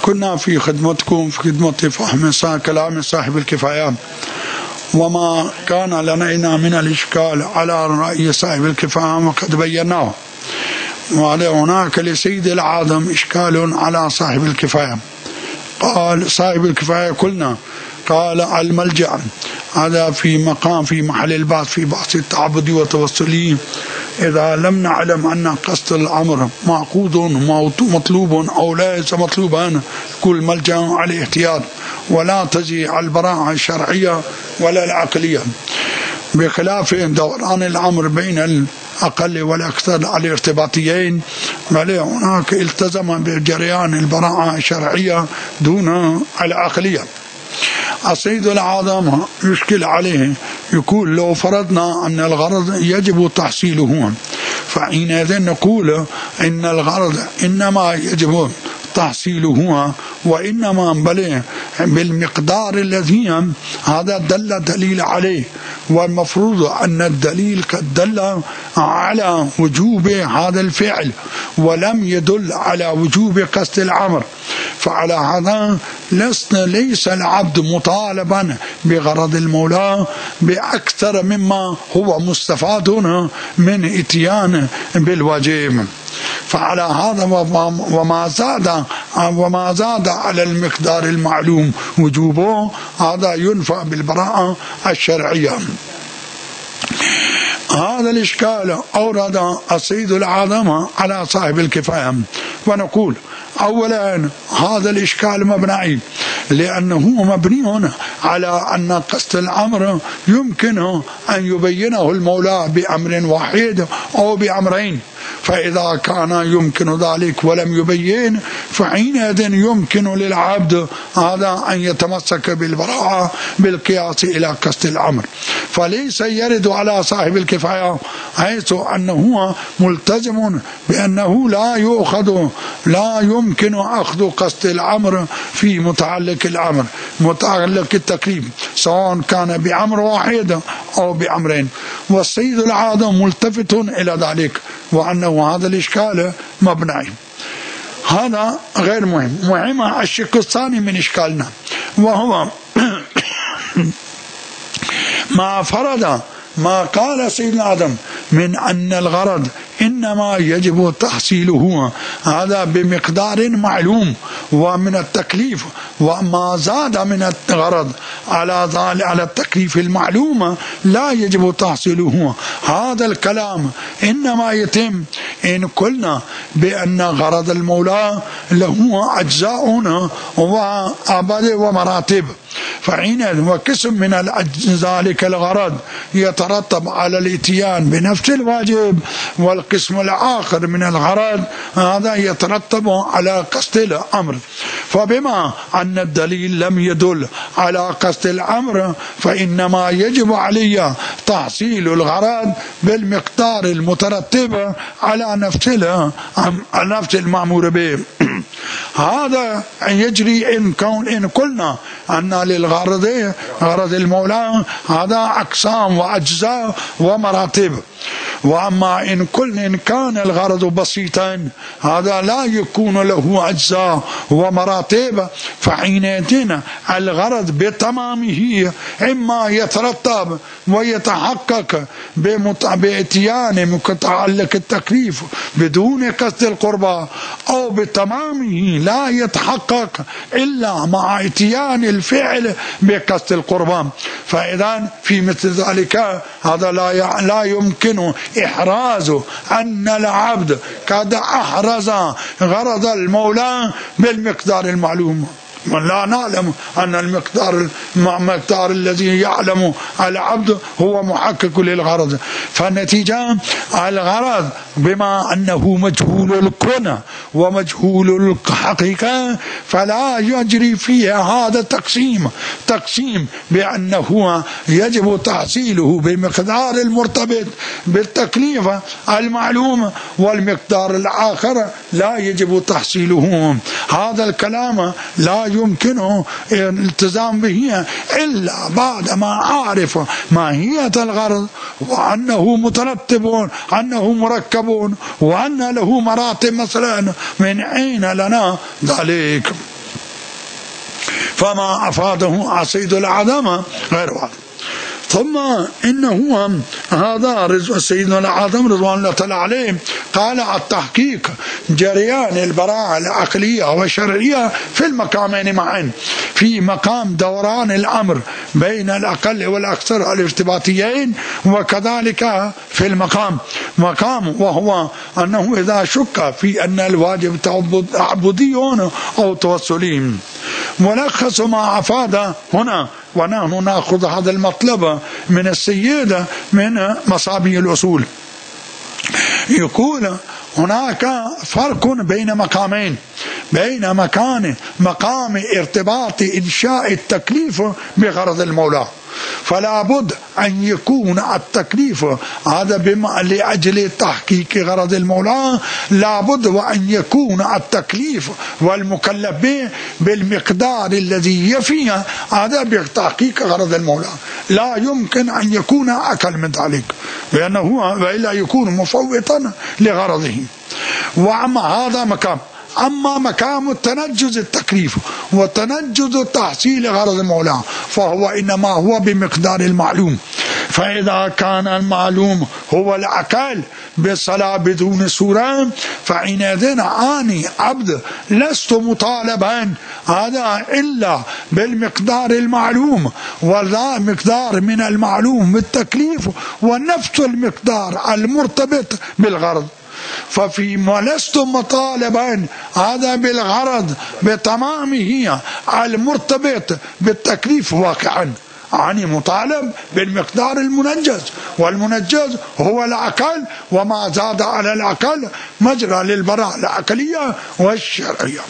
كنا في خدمتكم في خدمة فهم كلام صاحب الكفاية، وما كان لدينا من الإشكال على رأي صاحب الكفاية وقد بيناه. وهناك لسيد العالم إشكال على صاحب الكفاية. قال صاحب الكفاية قلنا قال الملجأ هذا في مقام في محل البعث في بحث التعبد والتوسلي إذا لم نعلم أن قصد الأمر معقود مطلوب أو ليس مطلوبا كل ملجأ على الاحتياط ولا تجي البراعة الشرعية ولا العقلية، بخلاف دوران الأمر بين الأقل والأكثر الارتباطيين، بل هناك التزم بجريان البراعة الشرعية دون العقلية. السيد العظام يشكل عليه، يقول لو فرضنا أن الغرض يجب تحصيله فحينئذ نقول إن الغرض إنما يجب تحصيله وإنما بل بالمقدار الذي هذا دل دليل عليه، والمفروض أن الدليل قد دل على وجوب هذا الفعل ولم يدل على وجوب قصد الأمر، فعلى هذا ليس العبد مطالبا بغرض المولى بأكثر مما هو مستفاد من إتيان بالواجب. فعلى هذا وما زاد على المقدار المعلوم وجوبه هذا ينفع بالبراءة الشرعية. هذا الإشكال أورد السيد العظام على صاحب الكفاية، ونقول أولا هذا الإشكال مبني لأنه مبني على أن قصد الأمر يمكن أن يبينه المولى بأمر واحد أو بأمرين، فإذا كان يمكن ذلك ولم يبين فحينئذ يمكن للعبد هذا أن يتمسك بالبراءة بالقياس إلى قصد الأمر، فليس يرد على صاحب الكفاية حيث أنه ملتزم بأنه لا يمكن أخذ قصد الأمر في متعلق الأمر متعلق التكليف سواء كان بأمر واحد أو بأمرين، والسيد العظام ملتفت إلى ذلك وأنه هذا الإشكال مبني. هذا غير مهم الشق الثاني من إشكالنا، وهو ما فرض ما قال سيدنا آدم من أن الغرض إنما يجب تحصيله هذا بمقدار معلوم ومن التكليف، وما زاد من الغرض على التكليف المعلوم لا يجب تحصيله. هذا الكلام إنما يتم إن قلنا بأن غرض المولى له أجزاء وأبعاد ومراتب، فحين وقسم من ذلك الغرض يترتب على الاتيان بنفس الواجب، والقسم الآخر من الغرض هذا يترتب على قصد الأمر. فبما أن الدليل لم يدل على قصد الأمر فإنما يجب علي تحصيل الغرض بالمقدار المترتب على نفس المأمور به. هذا يجري إن قلنا أن للغرض غرض المولى هذا أقسام وأجزاء ومراتب، وأما إن كان الغرض بسيطا هذا لا يكون له أجزاء ومراتب، فحينئذ الغرض بتمامه إما يترتب ويتحقق بإتيان متعلق التكليف بدون قصد القربى، أو بتمامه لا يتحقق إلا مع إتيان الفعل بقصد القربى. فإذا في مثل ذلك هذا لا يمكن إحراز أن العبد قد أحرز غرض المولى بالمقدار المعلوم، ولا نعلم أن المقدار الذي يعلم العبد هو محقق للغرض. فالنتيجة الغرض بما أنه مجهول الكون ومجهول الحقيقة فلا يجري فيها هذا تقسيم بأنه يجب تحصيله بمقدار المرتبط بالتكليف المعلوم والمقدار الآخر لا يجب تحصيله. هذا الكلام لا يمكنه الالتزام به إلا بعد ما أعرف ماهية الغرض وأنه مترتب أنه مركب وأن له مراتب مثلا من أين لنا ذلك. فما أفاده صيد العدم غير واضح. ثم إنه هذا سيدنا العظم رضوان الله تعالى عليه قال التحقيق جريان البراعة العقلية والشرعية في المقامين معا، في مقام دوران الأمر بين الأقل والأكثر الارتباطيين، وكذلك في المقام وهو أنه إذا شك في أن الواجب تعبدي أو توسلي. ملخص ما أفاد هنا، ونحن نأخذ هذا المطلب من السيدة من مصابيح الأصول، يقول هناك فرق بين مقامين، بين مقام ارتباط إنشاء التكليف بغرض المولى، فلا بد أن يكون التكليف هذا لأجل تحقيق غرض المولى، لا بد وأن يكون التكليف والمكلف به بالمقدار الذي يفيه هذا بتحقيق غرض المولى، لا يمكن أن يكون أقل من ذلك، لأنه وإلا يكون مفوتا لغرضه. وأما هذا مقام، أما مقام التنجز التكليف وتنجز تحصيل غرض المولى فهو إنما هو بمقدار المعلوم، فإذا كان المعلوم هو الأقل بالصلاة بدون سورة فحينئذ أني عبد لست مطالبا هذا إلا بالمقدار المعلوم، ولا مقدار من المعلوم بالتكليف ونفس المقدار المرتبط بالغرض. ففيما لست مطالبا هذا بالغرض بتمامه المرتبط بالتكليف واقعا، يعني مطالب بالمقدار المنجز، والمنجز هو العقل، وما زاد على العقل مجرى للبراءة العقلية والشرعية.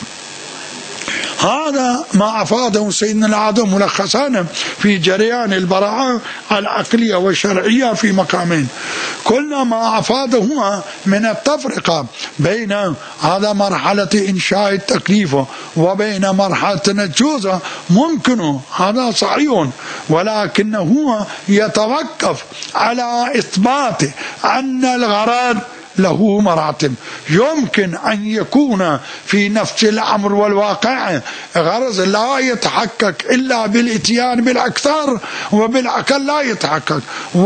هذا ما أفاده سيدنا العظم ملخصا في جريان البراءة العقلية والشرعية في مقامين. قلنا ما أفاده من التفرقة بين هذا مرحلة إنشاء التكليف وبين مرحلة التنجز ممكن، هذا صحيح، ولكنه يتوقف على إثبات أن الغرض له مراتب. يمكن أن يكون في نفس الأمر والواقع غرض لا يتحقق إلا بالإتيان بالأكثر، وبالأقل لا يتحقق،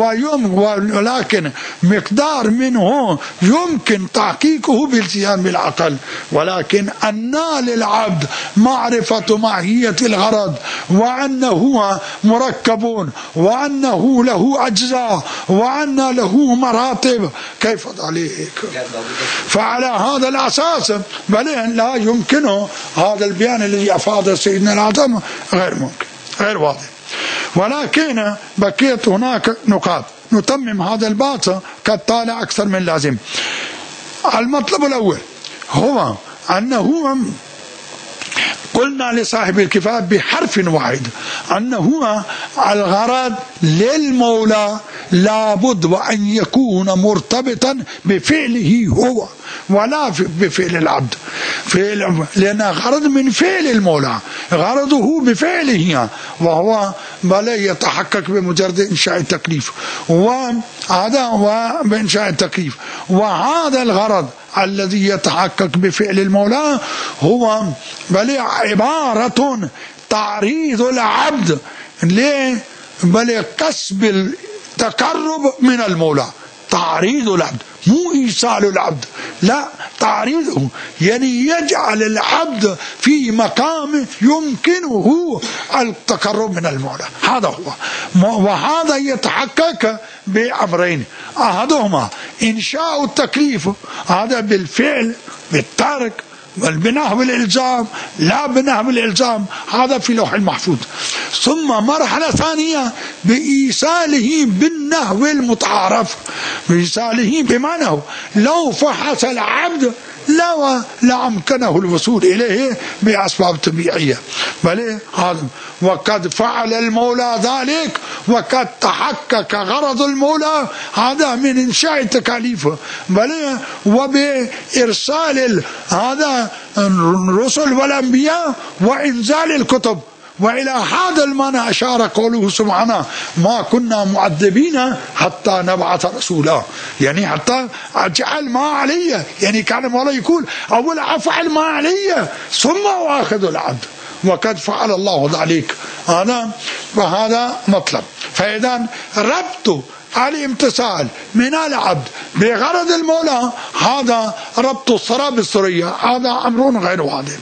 ولكن مقدار منه يمكن تحقيقه بالإتيان بالأقل. ولكن أن للعبد معرفة ماهية الغرض، وأنه مركب، وأنه له أجزاء، وأن له مراتب، كيف ذلك؟ فعلى هذا الأساس بل لا يمكن هذا البيان الذي أفاد سيدنا العظم غير ممكن، غير واضح. ولكن بقيت هناك نقاط نتمم هذا البحث كالتالي أكثر من لازم. المطلب الأول هو أنه قلنا لصاحب الكفاية بحرف واحد أنه الغرض للمولى لابد وأن يكون مرتبطا بفعله هو ولا بفعل العبد، لأن غرض من فعل المولى، غرضه بفعله، وهو بلا يتحقق بمجرد إنشاء التكليف، وهذا هو بإنشاء التكليف. وهذا الغرض الذي يتحقق بفعل المولى هو بل عبارة تعريض العبد بل كسب التقرب من المولى، تعريض العبد مو إيصال العبد، لا تعريضه، يعني يجعل العبد في مقام يمكنه التقرب من المولى، هذا هو. وهذا يتحقق بأمرين، أحدهما إنشاء التكليف، هذا بالفعل بالترك بالنحو الإلزام لا بنحو الإلزام، هذا في لوح المحفوظ. ثم مرحلة ثانية بإيصاله بالنحو المتعارف، بإيصاله بمعنى لو فحص العبد لأمكنه الوصول إليه بأسباب طبيعية، بل هذا وقد فعل المولى ذلك، وقد تحقق غرض المولى هذا من إنشاء تكاليفه، بل وبإرسال هذا الرسل والأنبياء وإنزال الكتب. وإلى هذا المعنى أشار قوله سبحانه ما كنا معذبين حتى نبعث رسولا، يعني حتى أجعل ما علي، يعني كان مولا يقول أول أفعل ما علي ثم أخذ العبد، وقد فعل الله ذلك. فهذا مطلب. فإذا ربط الامتثال من العبد بغرض المولى هذا ربط الصرا بالسرية، هذا أمر غير واضح.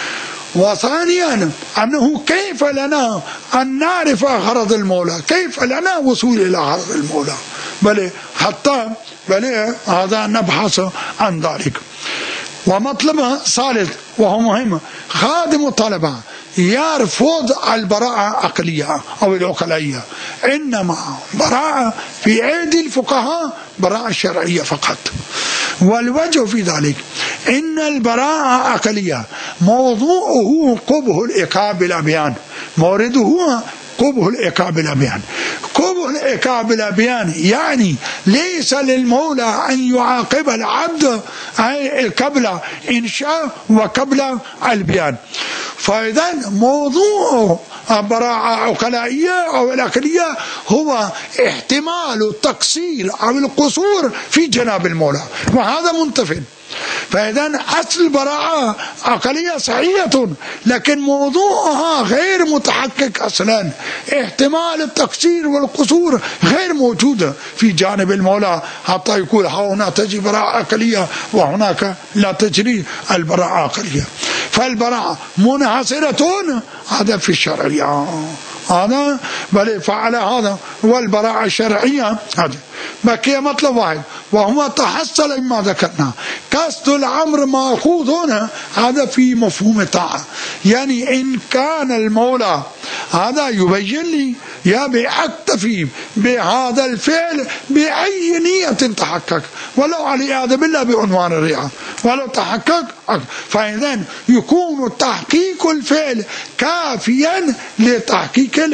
وثانيا أنه كيف لنا أن نعرف غرض المولى، كيف لنا وصول إلى غرض المولى، بل حتى هذا نبحث عن ذلك. ومطلب ثالث وهو مهم، خادم الطلبة يرفض البراءة العقلية أو العقلائية، إنما براءة في أيدي الفقهاء براءة شرعية فقط. والوجه في ذلك إن البراءة العقلية موضوعه قبح العقاب بلا بيان، مورده قبح العقاب بلا بيان. قبح العقاب بلا بيان يعني ليس للمولى أن يعاقب العبد قبل إنشاء وقبل البيان. فإذا موضوع البراءة العقلائية أو العقلية هو احتمال التقصير أو القصور في جناب المولى، وهذا منتفٍ. فإذا أصل البراءة عقلية صحيحة، لكن موضوعها غير متحقق أصلا، احتمال التقصير والقصور غير موجودة في جانب المولى حتى يقول هنا تجري براءة عقلية وهناك لا تجري البراءة عقلية. فالبراءة منحصرة هذا في الشرعية، هذا بل فعل هذا. والبراءة الشرعية هذا بقي مطلب واحد وهو تحصل مما ذكرنا، قصد الأمر مأخوذ هنا هذا في مفهوم الطاعة، يعني إن كان المولى هذا يبين لي يا بأكتفي بهذا الفعل بأي نية تحقق، ولو والعياذ بالله بعنوان الرياء ولو تحقق، فإذا يكون تحقيق الفعل كافيا لتحقيق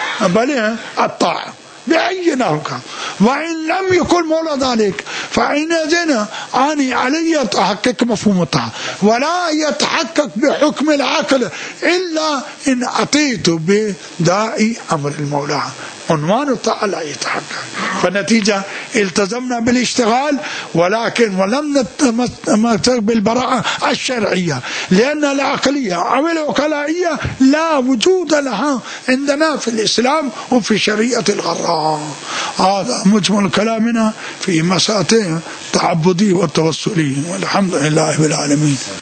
الطاعة بأي نوع. وإن لم يكن مولى ذلك فإنذن أني علي تحقق مفهوم الطاعة، ولا يتحقق بحكم العقل إلا إن أتيت بداء أمر المولى، عنوان الطاعة لا يتحقق. فالنتيجة التزمنا بالاشتغال ولكن ولم نتمسك بالبراءة الشرعية، لأن العقلية أو العقلائية لا وجود لها عندنا في الإسلام وفي شريعة الغراء. هذا مجمل كلامنا في مسألة التعبدي والتوسلي، والحمد لله رب العالمين.